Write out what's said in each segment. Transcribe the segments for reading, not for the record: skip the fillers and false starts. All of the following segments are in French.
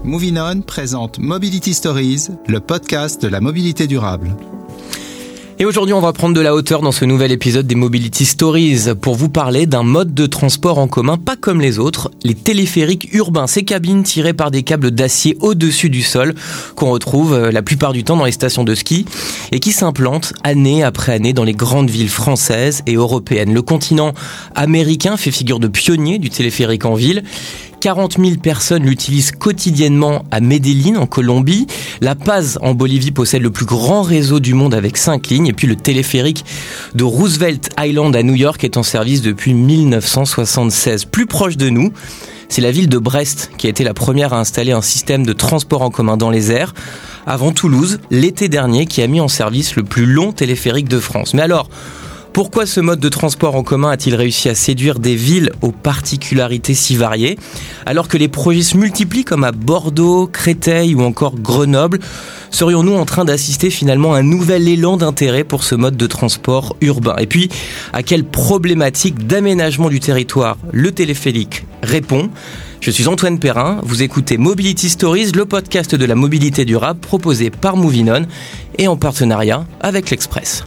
Moving On présente Mobility Stories, le podcast de la mobilité durable. Et aujourd'hui, on va prendre de la hauteur dans ce nouvel épisode des Mobility Stories pour vous parler d'un mode de transport en commun pas comme les autres, les téléphériques urbains. Ces cabines tirées par des câbles d'acier au-dessus du sol qu'on retrouve la plupart du temps dans les stations de ski et qui s'implantent année après année dans les grandes villes françaises et européennes. Le continent américain fait figure de pionnier du téléphérique en ville. 40 000 personnes l'utilisent quotidiennement à Medellín, en Colombie. La Paz, en Bolivie, possède le plus grand réseau du monde avec 5 lignes. Et puis le téléphérique de Roosevelt Island à New York est en service depuis 1976. Plus proche de nous, c'est la ville de Brest qui a été la première à installer un système de transport en commun dans les airs. Avant Toulouse, l'été dernier, qui a mis en service le plus long téléphérique de France. Mais alors, pourquoi ce mode de transport en commun a-t-il réussi à séduire des villes aux particularités si variées ? Alors que les projets se multiplient comme à Bordeaux, Créteil ou encore Grenoble, serions-nous en train d'assister finalement à un nouvel élan d'intérêt pour ce mode de transport urbain ? Et puis, à quelle problématique d'aménagement du territoire le téléphérique répond ? Je suis Antoine Perrin, vous écoutez Mobility Stories, le podcast de la mobilité durable proposé par Moving On et en partenariat avec l'Express.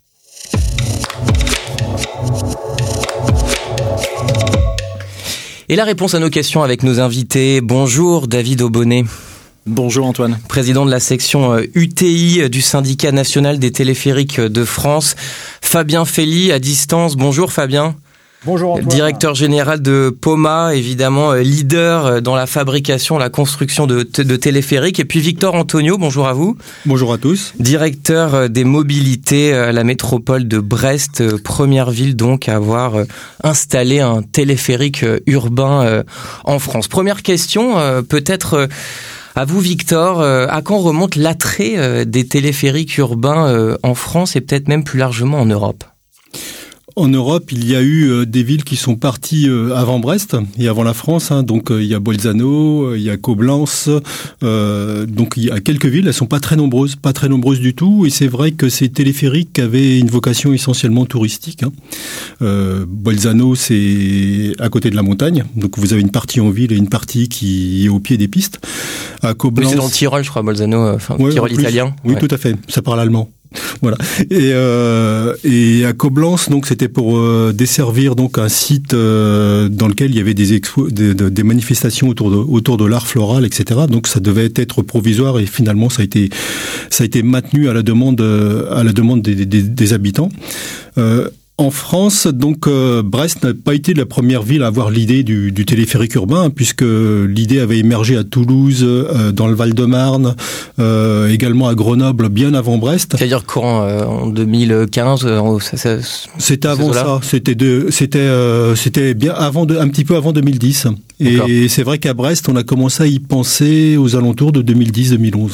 Et la réponse à nos questions avec nos invités. Bonjour David Aubonnet. Bonjour Antoine. Président de la section UTI du syndicat national des téléphériques de France. Fabien Fely à distance. Bonjour Fabien. Bonjour Antoine. Directeur général de Poma, évidemment leader dans la fabrication, la construction de téléphériques. Et puis Victor Antonio, bonjour à vous. Bonjour à tous. Directeur des mobilités à la métropole de Brest, première ville donc à avoir installé un téléphérique urbain en France. Première question, peut-être à vous Victor, à quand remonte l'attrait des téléphériques urbains en France et peut-être même plus largement en Europe ? En Europe, il y a eu des villes qui sont parties avant Brest et avant la France. Donc il y a Bolzano, il y a Coblence. Donc il y a quelques villes. Elles sont pas très nombreuses du tout. Et c'est vrai que ces téléphériques avaient une vocation essentiellement touristique. Bolzano, c'est à côté de la montagne. Donc vous avez une partie en ville et une partie qui est au pied des pistes. À Coblence, c'est dans le Tyrol, je crois, Bolzano, Tyrol italien. Oui, ouais. Tout à fait. Ça parle allemand. Voilà. Et à Coblence, donc c'était pour desservir donc un site dans lequel il y avait des manifestations autour de l'art floral, etc. Donc ça devait être provisoire et finalement ça a été maintenu à la demande des habitants. En France, donc Brest n'a pas été la première ville à avoir l'idée du téléphérique urbain, puisque l'idée avait émergé à Toulouse, dans le Val-de-Marne, également à Grenoble, bien avant Brest. C'est-à-dire quand en 2015, c'était avant ça. C'était bien avant, un petit peu avant 2010. D'accord. Et c'est vrai qu'à Brest, on a commencé à y penser aux alentours de 2010-2011.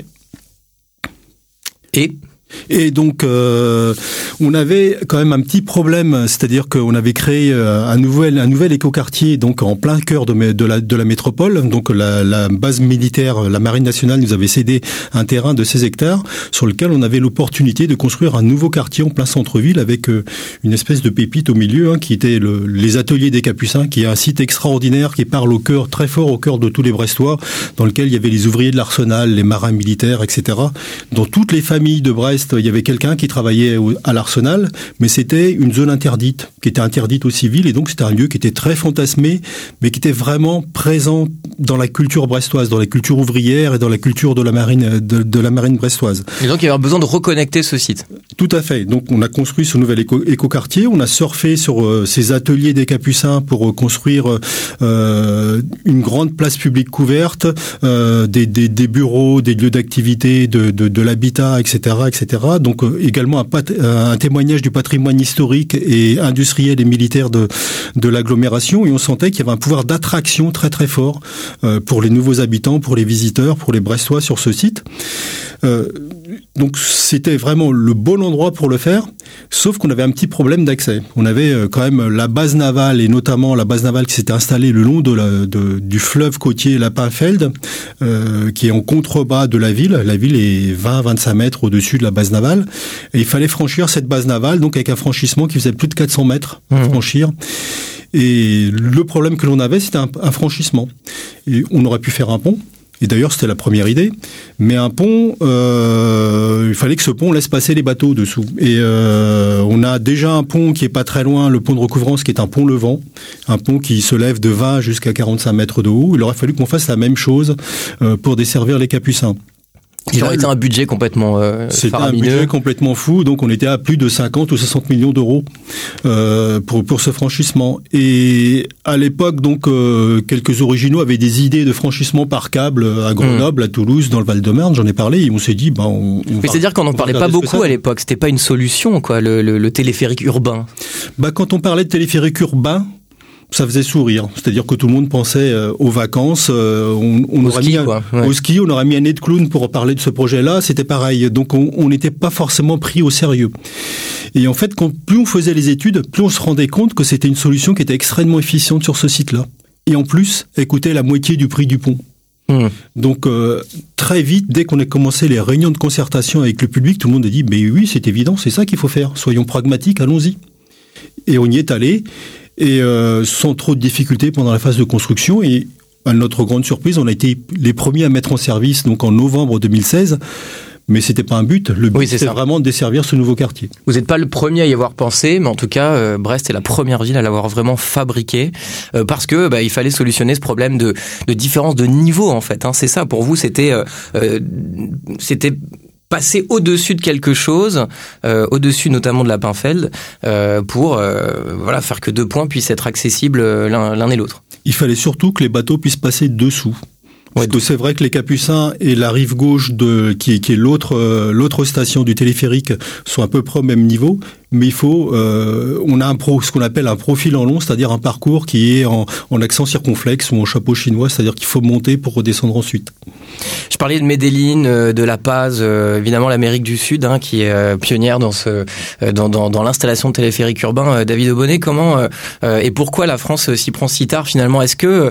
Et donc, on avait quand même un petit problème, c'est-à-dire qu'on avait créé un nouvel écoquartier, donc en plein cœur de la métropole. Donc, la base militaire, la Marine nationale, nous avait cédé un terrain de 16 hectares sur lequel on avait l'opportunité de construire un nouveau quartier en plein centre-ville avec une espèce de pépite au milieu, qui était les ateliers des Capucins, qui est un site extraordinaire qui parle très fort au cœur de tous les Brestois, dans lequel il y avait les ouvriers de l'Arsenal, les marins militaires, etc. Dans toutes les familles de Brest, il y avait quelqu'un qui travaillait à l'Arsenal, mais c'était une zone interdite, qui était interdite aux civils, et donc c'était un lieu qui était très fantasmé, mais qui était vraiment présent dans la culture brestoise, dans la culture ouvrière et dans la culture de la marine brestoise. Et donc il y avait besoin de reconnecter ce site. Tout à fait. Donc on a construit ce nouvel écoquartier, on a surfé sur ces ateliers des Capucins pour construire une grande place publique couverte, des bureaux, des lieux d'activité, de l'habitat, etc., etc. Donc également un témoignage du patrimoine historique et industriel et militaire de l'agglomération, et on sentait qu'il y avait un pouvoir d'attraction très très fort pour les nouveaux habitants, pour les visiteurs, pour les Brestois sur ce site. Donc c'était vraiment le bon endroit pour le faire, sauf qu'on avait un petit problème d'accès. On avait quand même la base navale, et notamment la base navale qui s'était installée le long du fleuve côtier Lapinfeld, qui est en contrebas de la ville. La ville est 20-25 mètres au-dessus de la base navale, et il fallait franchir cette base navale, donc avec un franchissement qui faisait plus de 400 mètres à franchir. Et le problème que l'on avait, c'était un franchissement. Et on aurait pu faire un pont. Et d'ailleurs, c'était la première idée. Mais un pont, il fallait que ce pont laisse passer les bateaux dessous. Et on a déjà un pont qui est pas très loin, le pont de recouvrance, qui est un pont levant, un pont qui se lève de 20 jusqu'à 45 mètres de haut. Il aurait fallu qu'on fasse la même chose pour desservir les Capucins. Il aurait été un budget complètement c'était faramineux. un budget complètement fou, donc on était à plus de 50 ou 60 millions d'euros pour ce franchissement. Et à l'époque, donc quelques originaux avaient des idées de franchissement par câble à Grenoble, à Toulouse, dans le Val-de-Marne. J'en ai parlé et on s'est dit, Mais c'est-à-dire qu'on n'en parlait pas beaucoup à l'époque. C'était pas une solution, quoi, le téléphérique urbain. Quand on parlait de téléphérique urbain, ça faisait sourire. C'est-à-dire que tout le monde pensait aux vacances. On aurait mis au ski, on aurait mis un nez de clown pour parler de ce projet-là. C'était pareil. Donc on n'était pas forcément pris au sérieux. Et en fait, plus on faisait les études, plus on se rendait compte que c'était une solution qui était extrêmement efficiente sur ce site-là. Et en plus, elle coûtait la moitié du prix du pont. Donc très vite, dès qu'on a commencé les réunions de concertation avec le public, tout le monde a dit « Mais oui, c'est évident, c'est ça qu'il faut faire. Soyons pragmatiques, allons-y. » Et on y est allé. Et sans trop de difficultés pendant la phase de construction. Et à notre grande surprise, on a été les premiers à mettre en service donc en novembre 2016. Mais c'était pas un but. Le but, c'était vraiment de desservir ce nouveau quartier. Vous n'êtes pas le premier à y avoir pensé, mais en tout cas, Brest est la première ville à l'avoir vraiment fabriqué, parce que il fallait solutionner ce problème de différence de niveau, en fait. C'est ça. Pour vous, c'était passer au-dessus de quelque chose, au-dessus notamment de la Pinfeld, pour faire que deux points puissent être accessibles l'un et l'autre. Il fallait surtout que les bateaux puissent passer dessous. Parce que c'est vrai que les Capucins et la rive gauche qui est l'autre station du téléphérique sont à peu près au même niveau, mais il faut on a ce qu'on appelle un profil en long, c'est-à-dire un parcours qui est en accent circonflexe ou en chapeau chinois, c'est-à-dire qu'il faut monter pour redescendre ensuite. Je parlais de Medellín, de La Paz, évidemment l'Amérique du Sud, qui est pionnière dans l'installation de téléphériques urbains. David Aubonnet, comment et pourquoi la France s'y prend si tard finalement? Est-ce que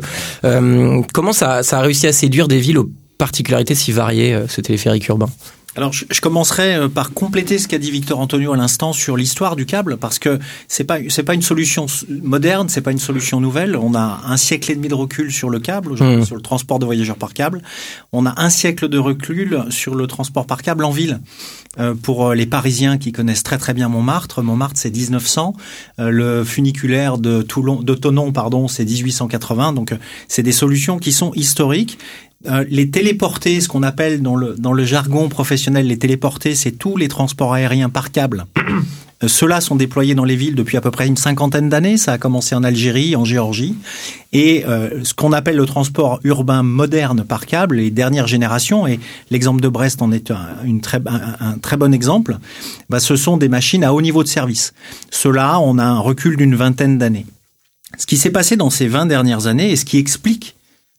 comment ça a réussi à séduire des villes aux particularités si variées, ce téléphérique urbain? Alors, je commencerai par compléter ce qu'a dit Victor Antonio à l'instant sur l'histoire du câble, parce que c'est pas une solution moderne, c'est pas une solution nouvelle. On a 1 siècle et demi de recul sur le câble, aujourd'hui, sur le transport de voyageurs par câble. On a 1 siècle de recul sur le transport par câble en ville. Pour les Parisiens qui connaissent très très bien Montmartre, c'est 1900. Le funiculaire de Thonon, c'est 1880. Donc, c'est des solutions qui sont historiques. Les téléportés, ce qu'on appelle dans le jargon professionnel, les téléportés, c'est tous les transports aériens par câble. Ceux-là sont déployés dans les villes depuis à peu près une 50aine d'années. Ça a commencé en Algérie, en Géorgie. Et ce qu'on appelle le transport urbain moderne par câble, les dernières générations, et l'exemple de Brest en est un très bon exemple, ce sont des machines à haut niveau de service. Ceux-là, on a un recul d'une 20aine d'années. Ce qui s'est passé dans ces 20 dernières années, et ce qui explique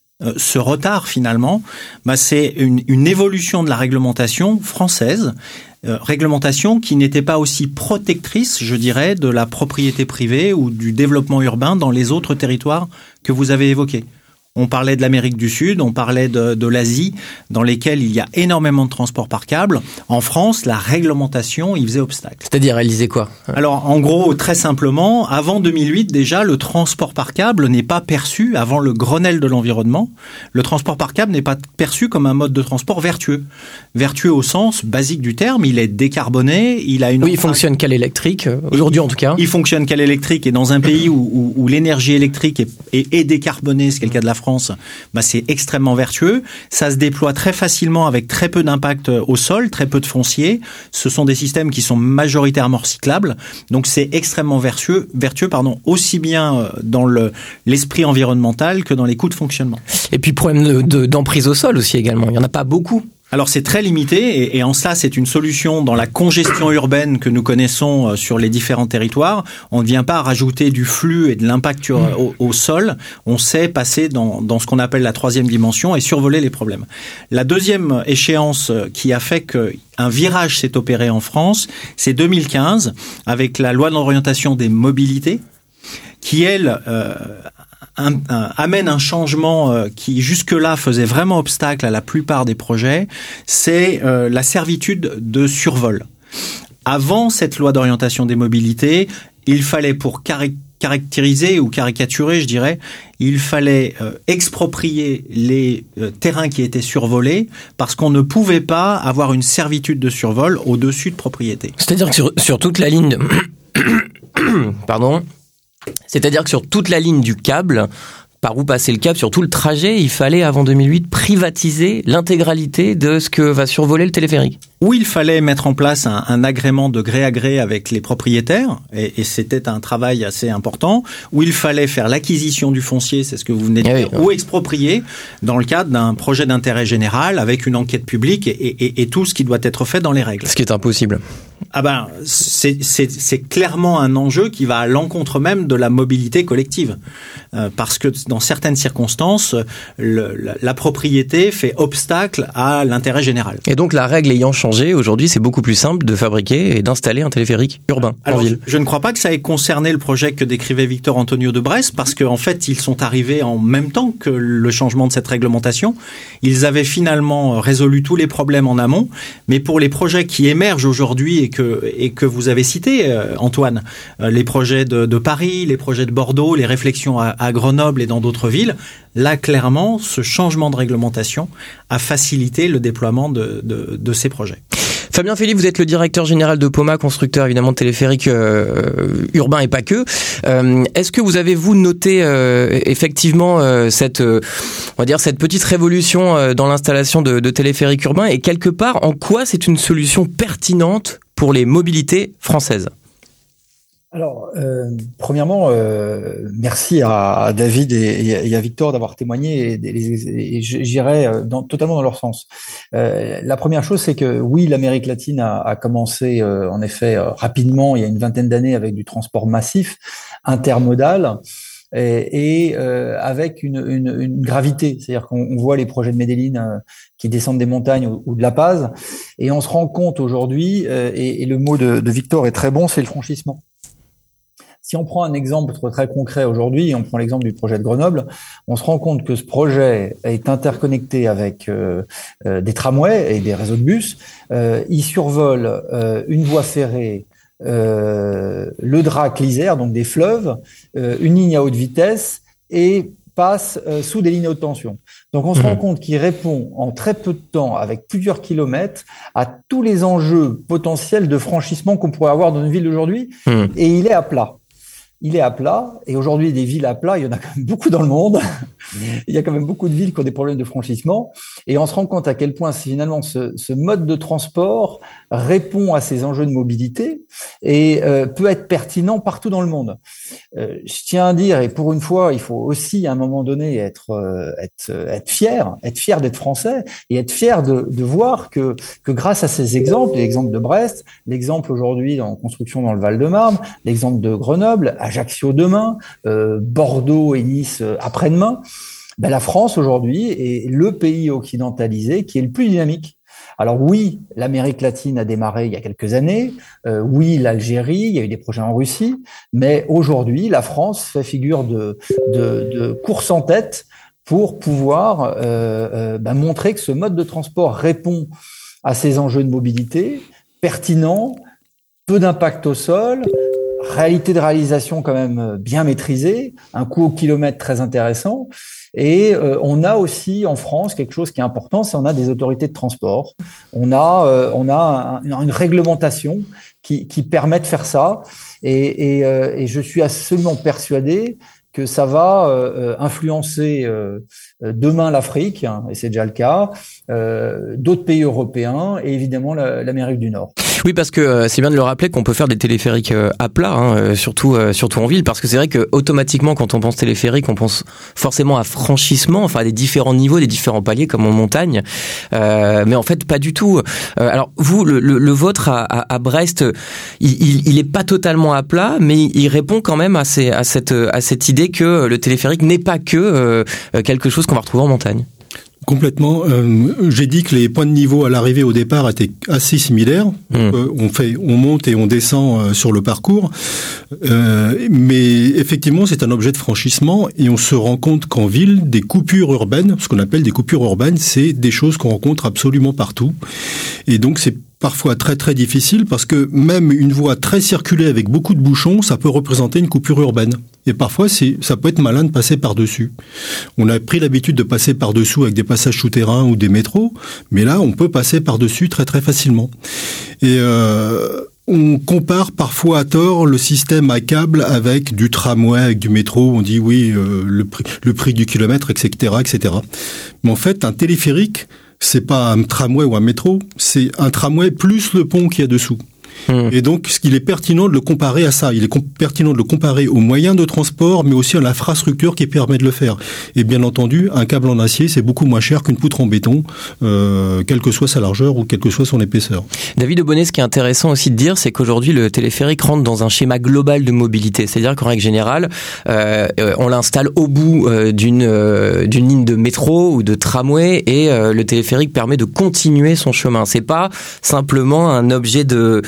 ce retard finalement, c'est une évolution de la réglementation française, réglementation qui n'était pas aussi protectrice, je dirais, de la propriété privée ou du développement urbain dans les autres territoires que vous avez évoqués. On parlait de l'Amérique du Sud, on parlait de l'Asie, dans lesquels il y a énormément de transports par câble. En France, la réglementation y faisait obstacle. C'est-à-dire, elle disait quoi? Alors, en gros, très simplement, avant 2008, déjà, le transport par câble n'est pas perçu, avant le Grenelle de l'environnement, le transport par câble n'est pas perçu comme un mode de transport vertueux. Vertueux au sens basique du terme, il est décarboné, il a une... Oui, il fonctionne qu'à l'électrique, aujourd'hui en tout cas. Il fonctionne qu'à l'électrique, et dans un pays où l'énergie électrique est décarbonée, ce qui est le cas de la France, c'est extrêmement vertueux. Ça se déploie très facilement avec très peu d'impact au sol, très peu de foncier. Ce sont des systèmes qui sont majoritairement recyclables. Donc c'est extrêmement vertueux, aussi bien dans l'esprit environnemental que dans les coûts de fonctionnement. Et puis problème d'emprise au sol aussi également. Il n'y en a pas beaucoup. Alors c'est très limité et en cela c'est une solution dans la congestion urbaine que nous connaissons sur les différents territoires. On ne vient pas rajouter du flux et de l'impact au sol. On sait passer dans ce qu'on appelle la 3e dimension et survoler les problèmes. La deuxième échéance qui a fait qu'un virage s'est opéré en France, c'est 2015 avec la loi d'orientation des mobilités qui, elle, amène un changement qui jusque-là faisait vraiment obstacle à la plupart des projets, c'est la servitude de survol. Avant cette loi d'orientation des mobilités, il fallait pour caractériser ou caricaturer, je dirais, il fallait exproprier les terrains qui étaient survolés parce qu'on ne pouvait pas avoir une servitude de survol au-dessus de propriétés. C'est-à-dire que sur toute la ligne C'est-à-dire que sur toute la ligne du câble, par où passer le câble, sur tout le trajet, il fallait avant 2008 privatiser l'intégralité de ce que va survoler le téléphérique. Où il fallait mettre en place un agrément de gré à gré avec les propriétaires, et c'était un travail assez important, où il fallait faire l'acquisition du foncier, c'est ce que vous venez de dire, ou exproprier dans le cadre d'un projet d'intérêt général avec une enquête publique et tout ce qui doit être fait dans les règles. Ce qui est impossible. C'est clairement un enjeu qui va à l'encontre même de la mobilité collective, parce que dans certaines circonstances, la propriété fait obstacle à l'intérêt général. Et donc la règle ayant changé, aujourd'hui c'est beaucoup plus simple de fabriquer et d'installer un téléphérique urbain en ville. Je ne crois pas que ça ait concerné le projet que décrivait Victor Antonio de Brest, parce qu'en fait ils sont arrivés en même temps que le changement de cette réglementation. Ils avaient finalement résolu tous les problèmes en amont, mais pour les projets qui émergent aujourd'hui et que vous avez cités, Antoine, les projets de Paris, les projets de Bordeaux, les réflexions à Grenoble et dans d'autres villes, là clairement ce changement de réglementation a facilité le déploiement de ces projets. Fabien Philippe, vous êtes le directeur général de Poma, constructeur évidemment de téléphériques urbains et pas que. Est-ce que vous avez noté effectivement cette petite révolution dans l'installation de téléphériques urbains, et quelque part en quoi c'est une solution pertinente pour les mobilités françaises? Alors, premièrement, merci à David et à Victor d'avoir témoigné, et j'irai totalement dans leur sens. La première chose, c'est que oui, l'Amérique latine a commencé en effet rapidement, il y a une vingtaine d'années, avec du transport massif, intermodal, et avec une gravité. C'est-à-dire qu'on voit les projets de Medellín qui descendent des montagnes ou de La Paz, et on se rend compte aujourd'hui, et le mot de Victor est très bon, c'est le franchissement. Si on prend un exemple très concret aujourd'hui, on prend l'exemple du projet de Grenoble, on se rend compte que ce projet est interconnecté avec des tramways et des réseaux de bus. Il survole une voie ferrée, le Drac, l'Isère, donc des fleuves, une ligne à haute vitesse, et passe sous des lignes à haute tension. Donc on se rend compte qu'il répond en très peu de temps, avec plusieurs kilomètres, à tous les enjeux potentiels de franchissement qu'on pourrait avoir dans une ville d'aujourd'hui, et il est à plat. Il est à plat, et aujourd'hui, des villes à plat, il y en a quand même beaucoup dans le monde. Il y a quand même beaucoup de villes qui ont des problèmes de franchissement, et on se rend compte à quel point finalement ce mode de transport répond à ces enjeux de mobilité et peut être pertinent partout dans le monde. Je tiens à dire, et pour une fois, il faut aussi à un moment donné être fier d'être français, et être fier de voir que grâce à ces exemples, l'exemple de Brest, l'exemple aujourd'hui en construction dans le Val-de-Marne, l'exemple de Grenoble, Ajaccio demain, Bordeaux et Nice après-demain, la France aujourd'hui est le pays occidentalisé qui est le plus dynamique. Alors oui, l'Amérique latine a démarré il y a quelques années, oui, l'Algérie, il y a eu des projets en Russie, mais aujourd'hui, la France fait figure de course en tête pour pouvoir montrer que ce mode de transport répond à ces enjeux de mobilité, pertinent, peu d'impact au sol, réalité de réalisation quand même bien maîtrisée, un coût au kilomètre très intéressant. Et on a aussi en France quelque chose qui est important, c'est on a des autorités de transport. On a une réglementation qui permet de faire ça. Et je suis absolument persuadé que ça va influencer demain l'Afrique, et c'est déjà le cas, d'autres pays européens et évidemment l'Amérique du Nord. Oui, parce que c'est bien de le rappeler qu'on peut faire des téléphériques à plat, surtout en ville, parce que c'est vrai que automatiquement quand on pense téléphérique, on pense forcément à franchissement, enfin à des différents niveaux, des différents paliers comme en montagne, mais en fait pas du tout. Alors vous, le vôtre à Brest, il est pas totalement à plat, mais il répond quand même à cette idée que le téléphérique n'est pas que quelque chose qu'on va retrouver en montagne. Complètement. J'ai dit que les points de niveau à l'arrivée au départ étaient assez similaires. On monte et on descend sur le parcours. Mais effectivement, c'est un objet de franchissement et on se rend compte qu'en ville, des coupures urbaines, ce qu'on appelle des coupures urbaines, c'est des choses qu'on rencontre absolument partout. Et donc, c'est parfois très très difficile parce que même une voie très circulée avec beaucoup de bouchons, ça peut représenter une coupure urbaine. Et parfois, ça peut être malin de passer par-dessus. On a pris l'habitude de passer par-dessous avec des passages souterrains ou des métros, mais là, on peut passer par-dessus très très facilement. Et on compare parfois à tort le système à câble avec du tramway, avec du métro. On dit oui, le prix du kilomètre, etc., etc. Mais en fait, un téléphérique, c'est pas un tramway ou un métro, c'est un tramway plus le pont qu'il y a dessous. Et donc, il est pertinent de le comparer à ça. Il est pertinent de le comparer aux moyens de transport, mais aussi à l'infrastructure qui permet de le faire. Et bien entendu, un câble en acier, c'est beaucoup moins cher qu'une poutre en béton, quelle que soit sa largeur ou quelle que soit son épaisseur. David Aubonnet, ce qui est intéressant aussi de dire, c'est qu'aujourd'hui, le téléphérique rentre dans un schéma global de mobilité. C'est-à-dire qu'en règle générale, on l'installe au bout d'une ligne de métro ou de tramway et le téléphérique permet de continuer son chemin. C'est pas simplement un objet de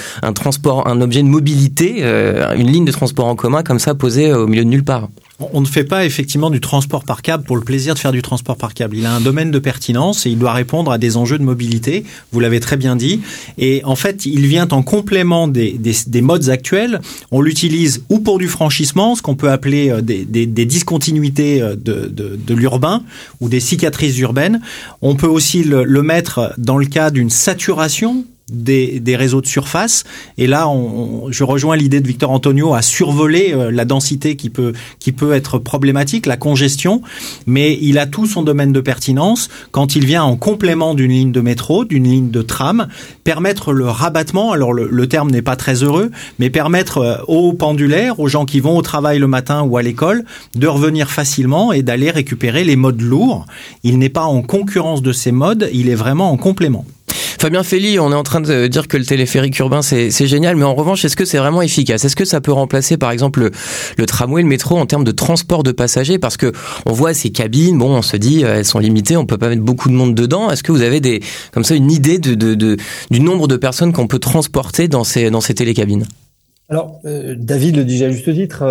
mobilité, une ligne de transport en commun comme ça posée au milieu de nulle part. On ne fait pas effectivement du transport par câble pour le plaisir de faire du transport par câble. Il a un domaine de pertinence et il doit répondre à des enjeux de mobilité, vous l'avez très bien dit. Et en fait, il vient en complément des modes actuels. On l'utilise ou pour du franchissement, ce qu'on peut appeler des discontinuités de l'urbain ou des cicatrices urbaines. On peut aussi le mettre dans le cas d'une saturation des réseaux de surface. Et là, je rejoins l'idée de Victor Antonio à survoler la densité qui peut être problématique, la congestion, mais il a tout son domaine de pertinence quand il vient en complément d'une ligne de métro, d'une ligne de tram, permettre le rabattement, alors le terme n'est pas très heureux, mais permettre aux pendulaires, aux gens qui vont au travail le matin ou à l'école, de revenir facilement et d'aller récupérer les modes lourds. Il n'est pas en concurrence de ces modes, il est vraiment en complément. Fabien Fely, on est en train de dire que le téléphérique urbain c'est génial, mais en revanche, est-ce que c'est vraiment efficace ? Est-ce que ça peut remplacer par exemple le tramway, le métro en termes de transport de passagers ? Parce que on voit ces cabines, on se dit elles sont limitées, on peut pas mettre beaucoup de monde dedans. Est-ce que vous avez comme ça une idée du nombre de personnes qu'on peut transporter dans ces télécabines ? Alors, David le dit à juste titre,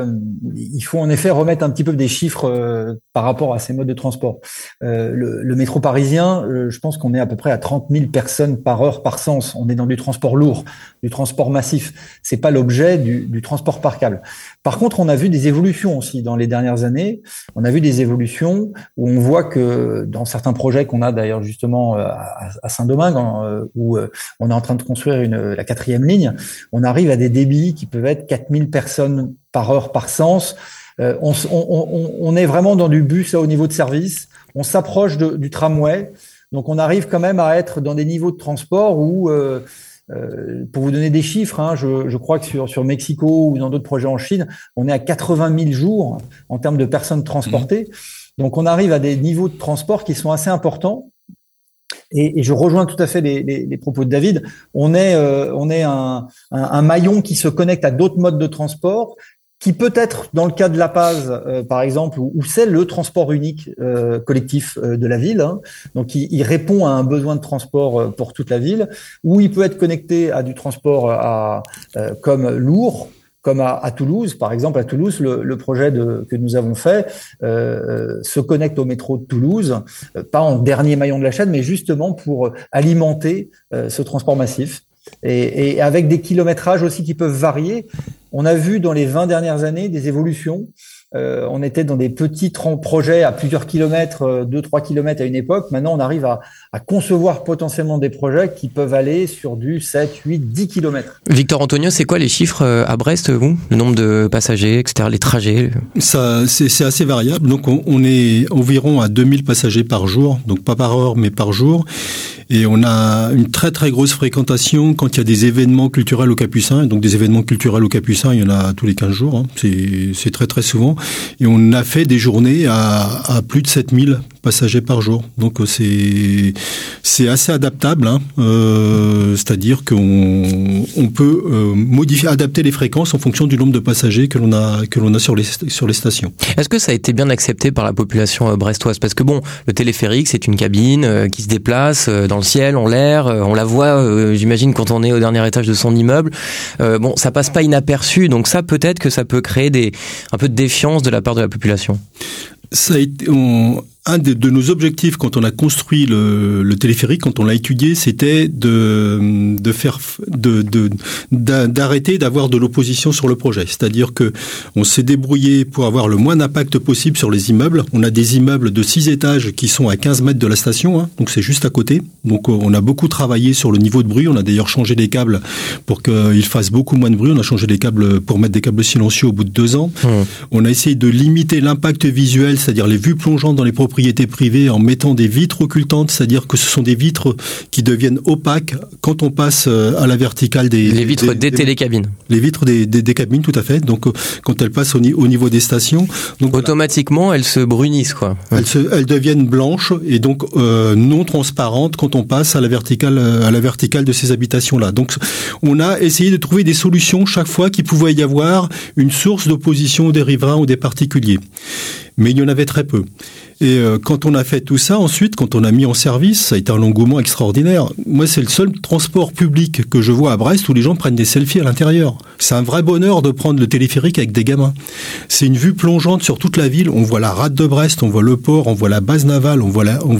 il faut en effet remettre un petit peu des chiffres par rapport à ces modes de transport. Le métro parisien, je pense qu'on est à peu près à 30 000 personnes par heure par sens. On est dans du transport lourd, du transport massif. C'est pas l'objet du transport par câble. Par contre, on a vu des évolutions aussi dans les dernières années. On a vu des évolutions où on voit que dans certains projets qu'on a d'ailleurs justement à Saint-Domingue, où on est en train de construire la 4e ligne, on arrive à des débits qui peuvent être 4000 personnes par heure par sens. On est vraiment dans du bus à haut niveau de service. On s'approche du tramway. Donc on arrive quand même à être dans des niveaux de transport où pour vous donner des chiffres, je crois que sur Mexico ou dans d'autres projets en Chine, on est à 80 000 jours en termes de personnes transportées. Donc on arrive à des niveaux de transport qui sont assez importants. Et je rejoins tout à fait les propos de David. On est un maillon qui se connecte à d'autres modes de transport, qui peut être, dans le cas de La Paz, par exemple, où c'est le transport unique collectif de la ville. Donc, il répond à un besoin de transport pour toute la ville, ou il peut être connecté à du transport comme lourd, comme à Toulouse. Par exemple, à Toulouse, le projet que nous avons fait se connecte au métro de Toulouse, pas en dernier maillon de la chaîne, mais justement pour alimenter ce transport massif. Et avec des kilométrages aussi qui peuvent varier. On a vu dans les 20 dernières années des évolutions. On était dans des petits projets à plusieurs kilomètres, 2-3 kilomètres à une époque. Maintenant, on arrive à concevoir potentiellement des projets qui peuvent aller sur du 7, 8, 10 kilomètres. Victor Antonio, c'est quoi les chiffres à Brest, vous ? Le nombre de passagers, etc., les trajets ? Ça, c'est assez variable. Donc, on est environ à 2000 passagers par jour. Donc, pas par heure, mais par jour. Et on a une très très grosse fréquentation quand il y a des événements culturels au Capucin. Et donc des événements culturels au Capucin, il y en a tous les 15 jours. C'est très très souvent. Et on a fait des journées à plus de 7000 passagers par jour. Donc c'est assez adaptable. C'est-à-dire qu'on peut adapter les fréquences en fonction du nombre de passagers que l'on a sur les stations. Est-ce que ça a été bien accepté par la population brestoise ? Parce que le téléphérique, c'est une cabine qui se déplace dans le ciel, en l'air, on la voit, j'imagine, quand on est au dernier étage de son immeuble. Ça passe pas inaperçu, donc ça, peut-être que ça peut créer un peu de défiance de la part de la population. Ça a été, un de nos objectifs quand on a construit le téléphérique, quand on l'a étudié, c'était d'arrêter d'avoir de l'opposition sur le projet. C'est-à-dire que on s'est débrouillé pour avoir le moins d'impact possible sur les immeubles. On a des immeubles de 6 étages qui sont à 15 mètres de la station, hein, donc c'est juste à côté. Donc on a beaucoup travaillé sur le niveau de bruit. On a d'ailleurs changé des câbles pour qu'ils fassent beaucoup moins de bruit. On a changé des câbles pour mettre des câbles silencieux au bout de 2 ans. On a essayé de limiter l'impact visuel, c'est-à-dire les vues plongeantes dans les propriétés privées en mettant des vitres occultantes, c'est-à-dire que ce sont des vitres qui deviennent opaques quand on passe à la verticale les vitres des télécabines. Les vitres des cabines, tout à fait. Donc quand elles passent au niveau des stations, donc automatiquement elles se brunissent quoi. Elles deviennent blanches et donc non transparentes quand on passe à la verticale de ces habitations-là. Donc on a essayé de trouver des solutions chaque fois qu'il pouvait y avoir une source d'opposition des riverains ou des particuliers. Mais il y en avait très peu. Et quand on a fait tout ça, ensuite, quand on a mis en service, ça a été un engouement extraordinaire. Moi, c'est le seul transport public que je vois à Brest où les gens prennent des selfies à l'intérieur. C'est un vrai bonheur de prendre le téléphérique avec des gamins. C'est une vue plongeante sur toute la ville. On voit la rade de Brest, on voit le port, on voit la base navale, on voit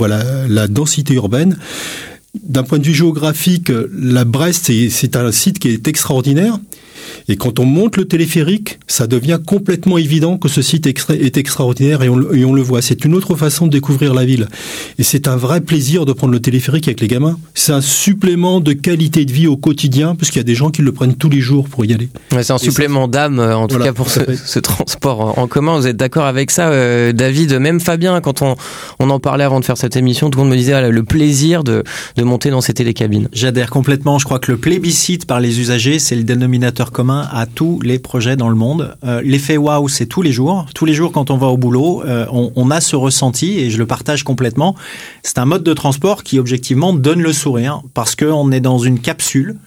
la densité urbaine. D'un point de vue géographique, la Brest, c'est un site qui est extraordinaire. Et quand on monte le téléphérique, ça devient complètement évident que ce site est extraordinaire et on le voit. C'est une autre façon de découvrir la ville. Et c'est un vrai plaisir de prendre le téléphérique avec les gamins. C'est un supplément de qualité de vie au quotidien, parce qu'il y a des gens qui le prennent tous les jours pour y aller. Ouais, c'est un supplément d'âme, en tout cas pour ce transport en commun. Vous êtes d'accord avec ça, David? Même Fabien, quand on en parlait avant de faire cette émission, tout le monde me disait voilà, le plaisir de monter dans ces télécabines. J'adhère complètement. Je crois que le plébiscite par les usagers, c'est le dénominateur commun à tous les projets dans le monde. L'effet waouh, c'est tous les jours. Tous les jours, quand on va au boulot, on a ce ressenti et je le partage complètement. C'est un mode de transport qui, objectivement, donne le sourire parce qu'on est dans une capsule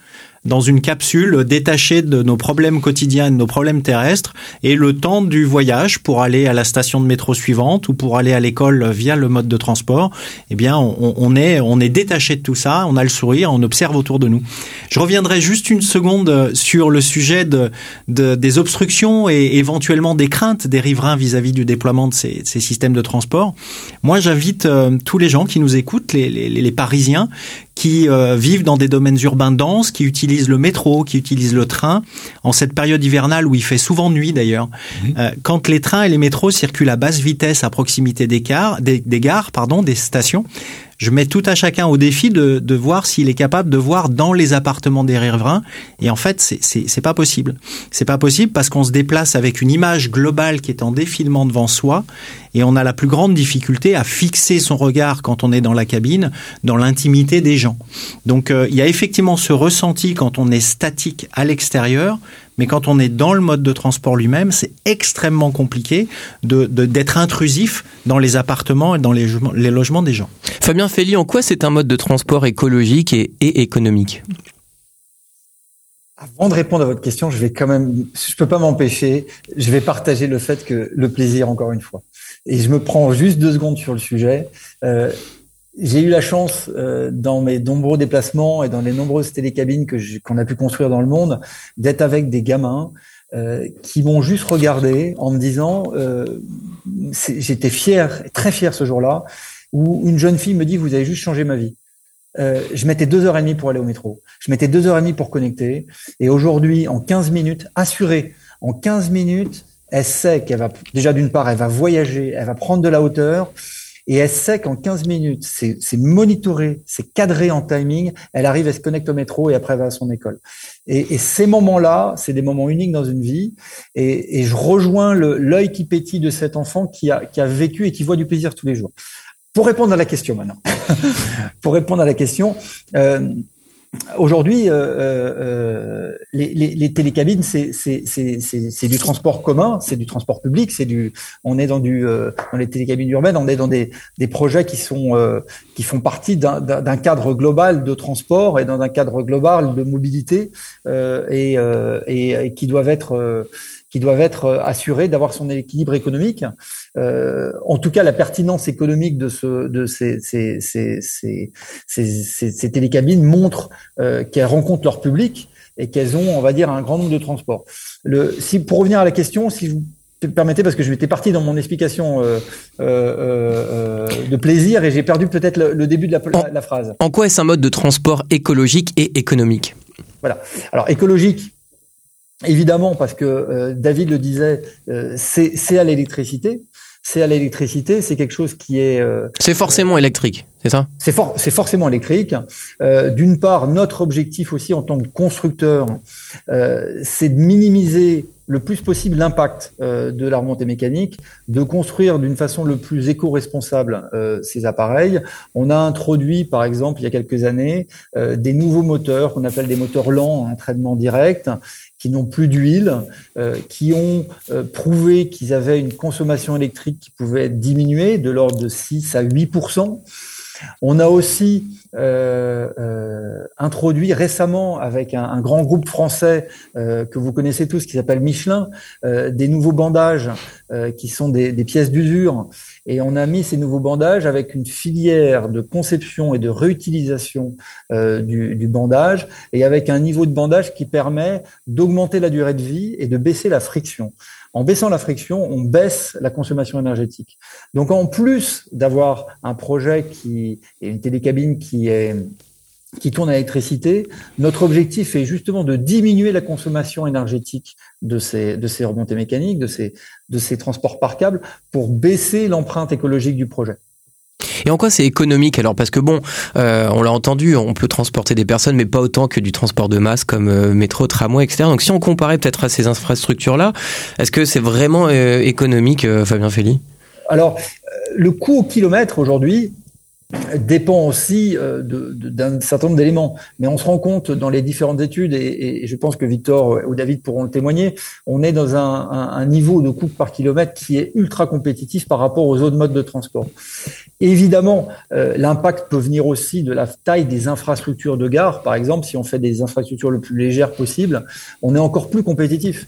détachée de nos problèmes quotidiens, de nos problèmes terrestres, et le temps du voyage pour aller à la station de métro suivante ou pour aller à l'école via le mode de transport, eh bien, on est détaché de tout ça, on a le sourire, on observe autour de nous. Je reviendrai juste une seconde sur le sujet des obstructions et éventuellement des craintes des riverains vis-à-vis du déploiement de ces systèmes de transport. Moi, j'invite tous les gens qui nous écoutent, les Parisiens, qui vivent dans des domaines urbains denses, qui utilisent le métro, qui utilisent le train, en cette période hivernale où il fait souvent nuit d'ailleurs. Quand les trains et les métros circulent à basse vitesse à proximité des gares, des stations, je mets tout à chacun au défi de voir s'il est capable de voir dans les appartements des riverains. Et en fait, c'est pas possible. C'est pas possible parce qu'on se déplace avec une image globale qui est en défilement devant soi et on a la plus grande difficulté à fixer son regard quand on est dans la cabine, dans l'intimité des gens. Donc, il y a effectivement ce ressenti quand on est statique à l'extérieur, mais quand on est dans le mode de transport lui-même, c'est extrêmement compliqué d'être intrusif dans les appartements et dans les logements des gens. Fabien Fely, en quoi c'est un mode de transport écologique et économique ? Avant de répondre à votre question, je peux pas m'empêcher, je vais partager le fait que le plaisir, encore une fois. Et je me prends juste 2 secondes sur le sujet. J'ai eu la chance, dans mes nombreux déplacements et dans les nombreuses télécabines qu'on a pu construire dans le monde, d'être avec des gamins qui m'ont juste regardé en me disant, j'étais fier, très fier ce jour-là, où une jeune fille me dit, vous avez juste changé ma vie. Je mettais 2h30 pour aller au métro. Je mettais 2h30 pour connecter. Et aujourd'hui, en 15 minutes, assurée, en 15 minutes, elle sait qu'elle va, déjà d'une part, elle va voyager, elle va prendre de la hauteur. Et elle sait qu'en 15 minutes, c'est monitoré, c'est cadré en timing, elle arrive, elle se connecte au métro et après elle va à son école. Et ces moments-là, c'est des moments uniques dans une vie. Et je rejoins l'œil qui pétille de cet enfant qui a vécu et qui voit du plaisir tous les jours. Pour répondre à la question maintenant. Aujourd'hui, les télécabines, c'est du transport commun, c'est du transport public, on est dans les télécabines urbaines, on est dans des projets qui font partie d'un cadre global de transport et dans un cadre global de mobilité, et qui doivent être assurés d'avoir son équilibre économique. En tout cas, la pertinence économique de ces télécabines montre qu'elles rencontrent leur public et qu'elles ont, on va dire, un grand nombre de transports. Pour revenir à la question, permettez, parce que je m'étais parti dans mon explication de plaisir et j'ai perdu peut-être le début de la phrase. En quoi est-ce un mode de transport écologique et économique ? Voilà. Alors écologique, évidemment, parce que David le disait, c'est à l'électricité. C'est à l'électricité, c'est quelque chose qui est... c'est forcément électrique, c'est ça ? C'est forcément électrique. D'une part, notre objectif aussi en tant que constructeur, c'est de minimiser le plus possible l'impact de la remontée mécanique, de construire d'une façon le plus éco-responsable ces appareils. On a introduit, par exemple, il y a quelques années, des nouveaux moteurs qu'on appelle des moteurs lents, un traitement direct, qui n'ont plus d'huile, qui ont prouvé qu'ils avaient une consommation électrique qui pouvait être diminuée de l'ordre de 6 à 8%. On a aussi introduit récemment avec un grand groupe français que vous connaissez tous qui s'appelle Michelin, des nouveaux bandages qui sont des pièces d'usure, et on a mis ces nouveaux bandages avec une filière de conception et de réutilisation du bandage, et avec un niveau de bandage qui permet d'augmenter la durée de vie et de baisser la friction. En baissant la friction, on baisse la consommation énergétique. Donc, en plus d'avoir un projet et une télécabine qui tourne à l'électricité, notre objectif est justement de diminuer la consommation énergétique de ces remontées mécaniques, de ces transports par câble, pour baisser l'empreinte écologique du projet. Et en quoi c'est économique alors ? Parce que on l'a entendu, on peut transporter des personnes, mais pas autant que du transport de masse comme métro, tramway, etc. Donc si on comparait peut-être à ces infrastructures-là, est-ce que c'est vraiment économique, Fabien Fely ? Alors, le coût au kilomètre aujourd'hui dépend aussi d'un certain nombre d'éléments. Mais on se rend compte dans les différentes études, et je pense que Victor ou David pourront le témoigner, on est dans un niveau de coût par kilomètre qui est ultra compétitif par rapport aux autres modes de transport. Évidemment, l'impact peut venir aussi de la taille des infrastructures de gare. Par exemple, si on fait des infrastructures le plus légères possible, on est encore plus compétitif.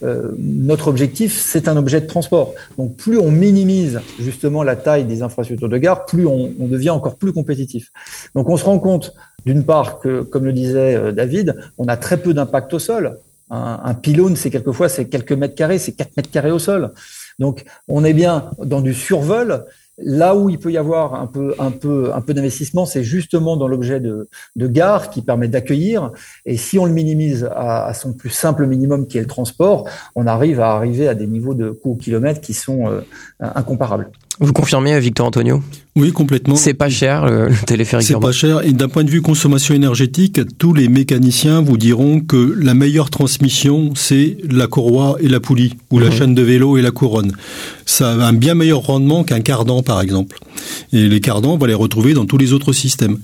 Notre objectif, c'est un objet de transport. Donc, plus on minimise justement la taille des infrastructures de gare, plus on devient encore plus compétitif. Donc, on se rend compte, d'une part, que, comme le disait David, on a très peu d'impact au sol. Un pylône, c'est quelques mètres carrés, c'est 4 mètres carrés au sol. Donc, on est bien dans du survol. Là où il peut y avoir un peu d'investissement, c'est justement dans l'objet de gare qui permet d'accueillir. Et si on le minimise à son plus simple minimum qui est le transport, on arrive à des niveaux de coût au kilomètre qui sont incomparables. Vous confirmez, Victor Antonio ? Oui, complètement. C'est pas cher, le téléphérique urbain. C'est pas cher. Et d'un point de vue consommation énergétique, tous les mécaniciens vous diront que la meilleure transmission, c'est la courroie et la poulie, ou la chaîne de vélo et la couronne. Ça a un bien meilleur rendement qu'un cardan, par exemple. Et les cardans, on va les retrouver dans tous les autres systèmes.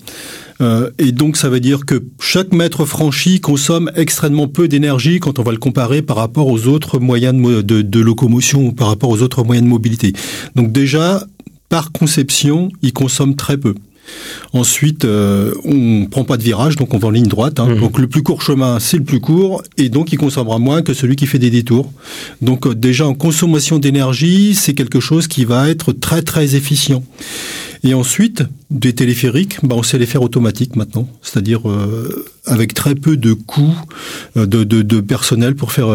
Et donc, ça veut dire que chaque mètre franchi consomme extrêmement peu d'énergie quand on va le comparer par rapport aux autres moyens de locomotion ou par rapport aux autres moyens de mobilité. Donc déjà, par conception, il consomme très peu. Ensuite, on prend pas de virage, donc on va en ligne droite. Donc le plus court chemin, c'est le plus court, et donc il consommera moins que celui qui fait des détours. Donc déjà en consommation d'énergie, c'est quelque chose qui va être très très efficient. Et ensuite, des téléphériques, on sait les faire automatiques maintenant, c'est-à-dire avec très peu de coûts de personnel pour faire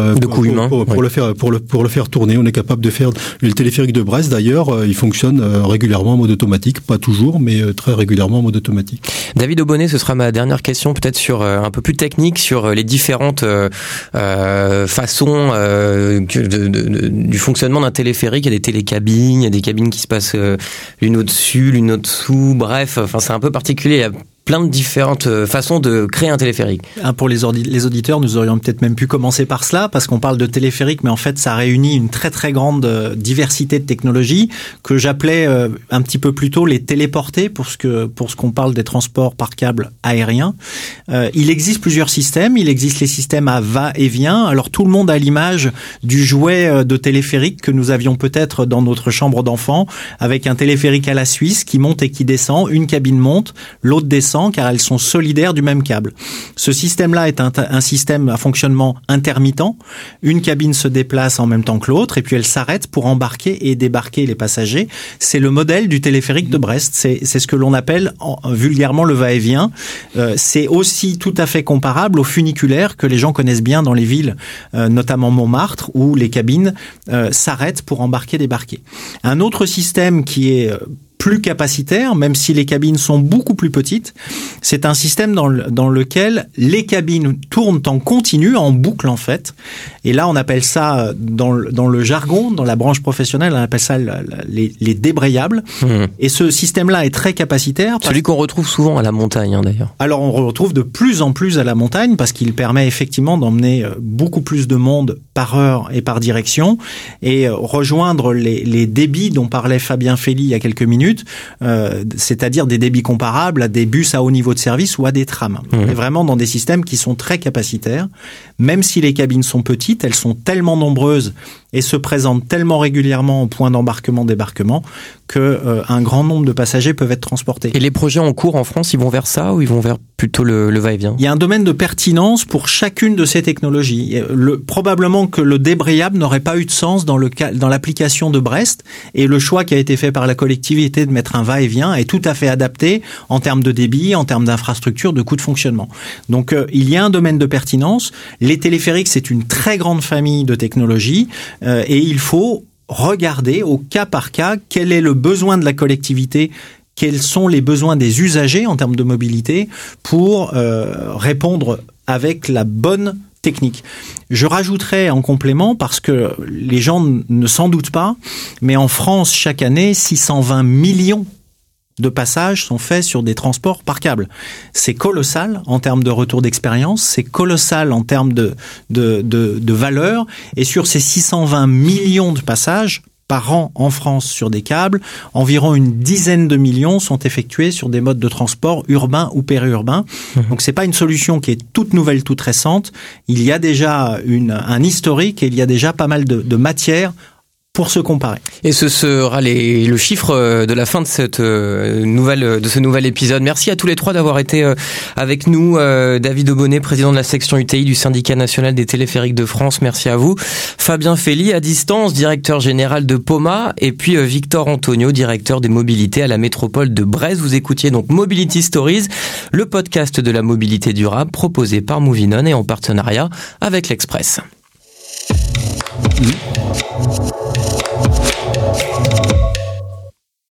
pour le faire tourner. On est capable de faire le téléphérique de Brest d'ailleurs, il fonctionne régulièrement en mode automatique, pas toujours, mais très régulièrement en mode automatique. David Aubonnet, ce sera ma dernière question, peut-être sur un peu plus technique sur les différentes façons du fonctionnement d'un téléphérique. Il y a des télécabines, il y a des cabines qui se passent l'une au-dessus, l'une au-dessous, bref, c'est un peu particulier. Il y a plein de différentes façons de créer un téléphérique. Pour les auditeurs, nous aurions peut-être même pu commencer par cela, parce qu'on parle de téléphérique, mais en fait, ça réunit une très très grande diversité de technologies que j'appelais un petit peu plus tôt les téléportés pour ce qu'on parle des transports par câble aérien. Il existe plusieurs systèmes. Il existe les systèmes à va-et-vient. Alors tout le monde a l'image du jouet de téléphérique que nous avions peut-être dans notre chambre d'enfant, avec un téléphérique à la Suisse qui monte et qui descend. Une cabine monte, l'autre descend. déplaçant car elles sont solidaires du même câble. Ce système-là est un système à fonctionnement intermittent. Une cabine se déplace en même temps que l'autre et puis elle s'arrête pour embarquer et débarquer les passagers. C'est le modèle du téléphérique de Brest. C'est ce que l'on appelle vulgairement le va-et-vient. C'est aussi tout à fait comparable au funiculaire que les gens connaissent bien dans les villes, notamment Montmartre, où les cabines s'arrêtent pour embarquer, débarquer. Un autre système qui est plus capacitaire, même si les cabines sont beaucoup plus petites, c'est un système dans lequel les cabines tournent en continu, en boucle en fait. Et là, on appelle ça, dans le jargon, dans la branche professionnelle, on appelle ça les débrayables. Et ce système-là est très capacitaire. Celui qu'on retrouve souvent à la montagne, d'ailleurs. Alors, on retrouve de plus en plus à la montagne parce qu'il permet effectivement d'emmener beaucoup plus de monde par heure et par direction et rejoindre les débits dont parlait Fabien Fely il y a quelques minutes, c'est-à-dire des débits comparables à des bus à haut niveau de service ou à des trams. On est vraiment dans des systèmes qui sont très capacitaires. Même si les cabines sont petites, elles sont tellement nombreuses et se présentent tellement régulièrement au point d'embarquement-débarquement que un grand nombre de passagers peuvent être transportés. Et les projets en cours en France, ils vont vers ça ou ils vont vers plutôt le va-et-vient? Il y a un domaine de pertinence pour chacune de ces technologies. Probablement que le débrayable n'aurait pas eu de sens dans l'application de Brest, et le choix qui a été fait par la collectivité de mettre un va-et-vient est tout à fait adapté en termes de débit, en termes d'infrastructure, de coûts de fonctionnement. Donc il y a un domaine de pertinence. Les téléphériques, c'est une très grande famille de technologies et il faut regarder au cas par cas quel est le besoin de la collectivité, quels sont les besoins des usagers en termes de mobilité pour répondre avec la bonne technique. Je rajouterais en complément, parce que les gens ne s'en doutent pas, mais en France, chaque année, 620 millions de passages sont faits sur des transports par câble. C'est colossal en termes de retour d'expérience, c'est colossal en termes de valeur, et sur ces 620 millions de passages par an en France sur des câbles, environ une dizaine de millions sont effectués sur des modes de transport urbains ou périurbains. Donc c'est pas une solution qui est toute nouvelle, toute récente. Il y a déjà un historique et il y a déjà pas mal de matière pour se comparer. Et ce sera le chiffre de la fin de ce nouvel épisode. Merci à tous les trois d'avoir été avec nous. David Aubonnet, président de la section UTI du Syndicat national des téléphériques de France. Merci à vous. Fabien Fely, à distance, directeur général de Poma. Et puis Victor Antonio, directeur des mobilités à la métropole de Brest. Vous écoutiez donc Mobility Stories, le podcast de la mobilité durable proposé par Movinon et en partenariat avec l'Express.